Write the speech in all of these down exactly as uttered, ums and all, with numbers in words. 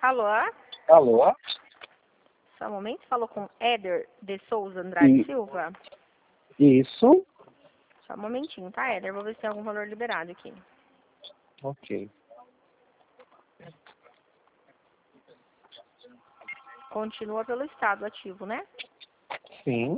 Alô? Alô? Só um momento, falou com Éder de Souza Andrade E- Silva. Isso? Só um momentinho, tá, Éder? Vou ver se tem algum valor liberado aqui. Ok. Continua pelo estado ativo, né? Sim.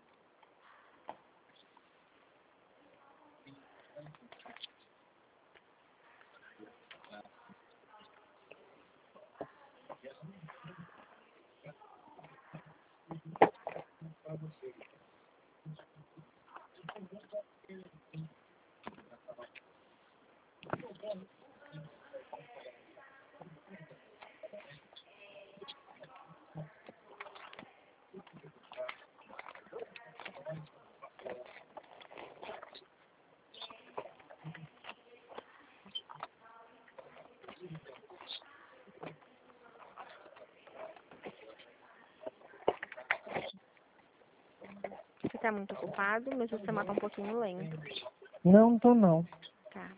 Você tá muito ocupado, meu sistema tá um pouquinho lento. Não, tô não. Tá.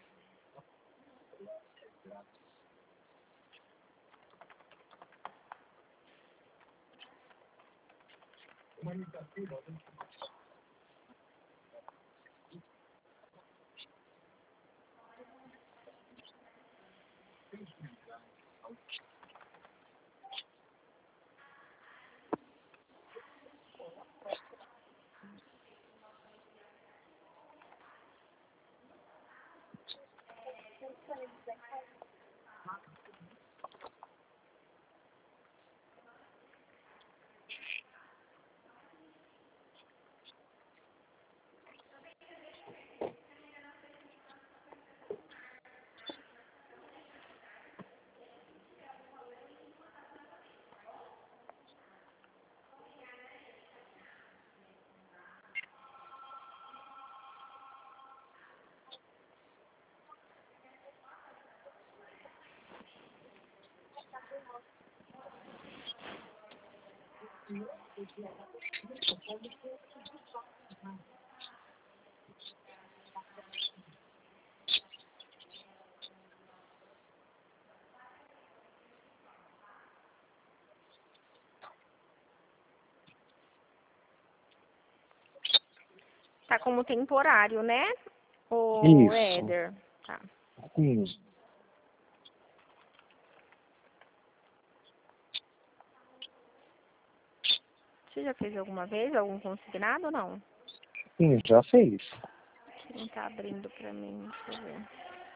Tá como temporário, né? O Isso. Éder. Tá. Sim. Você já fez alguma vez algum consignado ou não? Sim, já fez. Não tá abrindo pra mim, deixa eu ver.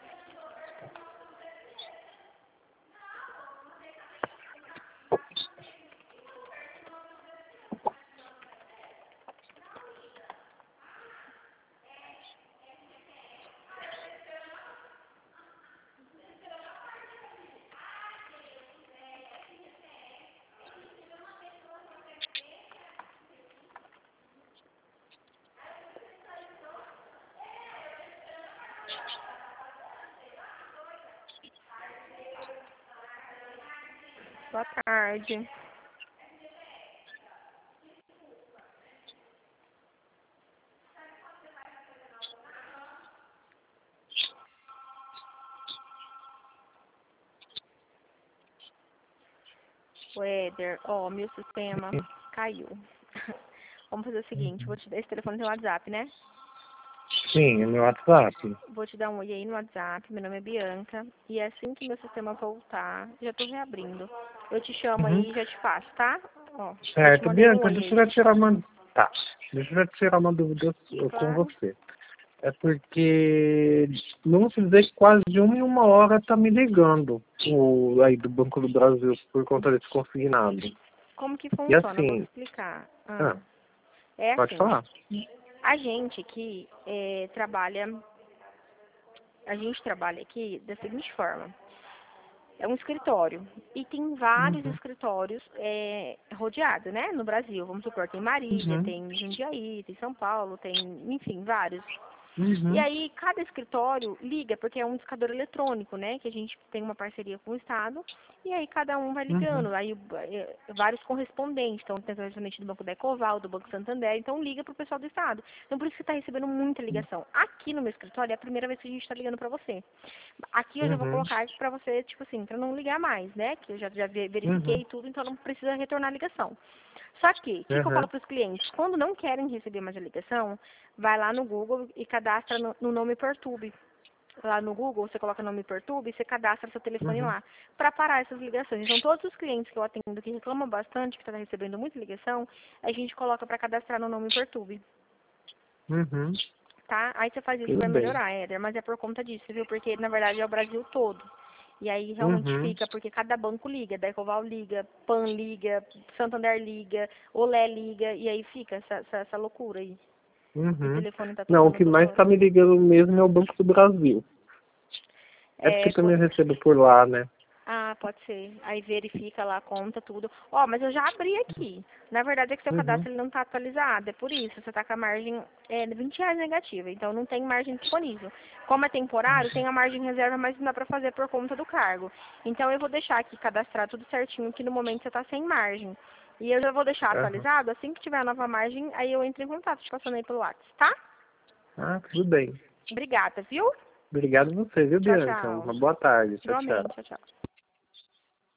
Boa tarde. O Éder, ó, meu sistema caiu. Vamos fazer o seguinte, vou te dar esse telefone no WhatsApp, né? Sim, no meu WhatsApp. Vou te dar um oi aí no WhatsApp, meu nome é Bianca. E é assim que meu sistema voltar, já tô reabrindo. Eu te chamo Uhum. aí e já te passo, tá? Ó, já te Certo, mandei um Bianca, oi deixa eu aí. já tirar uma... Tá. Deixa eu já tirar uma dúvida com Claro. você. É porque vamos dizer que quase de uma em uma hora tá me ligando o aí do Banco do Brasil por conta desse consignado. Como que E funciona? Eu vou assim, explicar. Ah, ah, é pode assim, falar? a gente aqui é, trabalha, a gente trabalha aqui da seguinte forma. É um escritório. E tem vários Uhum. escritórios é, rodeados, né? No Brasil. Vamos supor, tem Marília, Uhum. tem Jundiaí, tem São Paulo, tem, enfim, vários. Uhum. E aí, cada escritório liga, porque é um discador eletrônico, né? Que a gente tem uma parceria com o Estado. E aí, cada um vai ligando. Uhum. Aí, eh, vários correspondentes. Então, tem o correspondente do Banco da Ecoval, do Banco Santander. Então, liga para o pessoal do Estado. Então, por isso que está recebendo muita ligação. Aqui no meu escritório, é a primeira vez que a gente está ligando para você. Aqui eu já vou Uhum. colocar para você, tipo assim, para não ligar mais, né? Que eu já, já ve- verifiquei Uhum. tudo, então não precisa retornar a ligação. Só que, o que, que eu falo Uhum. para os clientes? Quando não querem receber mais a ligação, vai lá no Google e cadastra no, no nome Pertube. Lá no Google, você coloca nome Pertube e você cadastra seu telefone Uhum. lá, para parar essas ligações. Então, todos os clientes que eu atendo que reclamam bastante, que estão recebendo muita ligação, a gente coloca para cadastrar no nome Pertube. Uhum. Tá? Aí você faz isso, Tudo vai bem. melhorar, Éder, mas é por conta disso, viu? Porque, na verdade, é o Brasil todo. E aí realmente Uhum. fica, porque cada banco liga, da Ecoval liga, Pan liga, Santander liga, Olé liga, e aí fica essa, essa, essa loucura aí. E o Uhum. telefone tá Não, o tocando que toda mais hora. está me ligando mesmo é o Banco do Brasil. É porque É, também co- eu recebo por lá, né? ah, pode ser. Aí verifica lá, conta tudo. Ó, mas eu já abri aqui. Na verdade é que seu Uhum. cadastro ele não tá atualizado, é por isso. Você tá com a margem é, vinte reais negativa, então não tem margem disponível. Como é temporário, tem a margem reserva, mas não dá pra fazer por conta do cargo. Então eu vou deixar aqui cadastrar tudo certinho, que no momento você tá sem margem. E eu já vou deixar Aham. atualizado, assim que tiver a nova margem, aí eu entro em contato, te passando aí pelo WhatsApp, tá? Ah, tudo bem. Obrigada, viu? Obrigado a você, viu, Tchau, Bianca? tchau. Uma boa tarde. Tchau, tchau. Igualmente, tchau, tchau.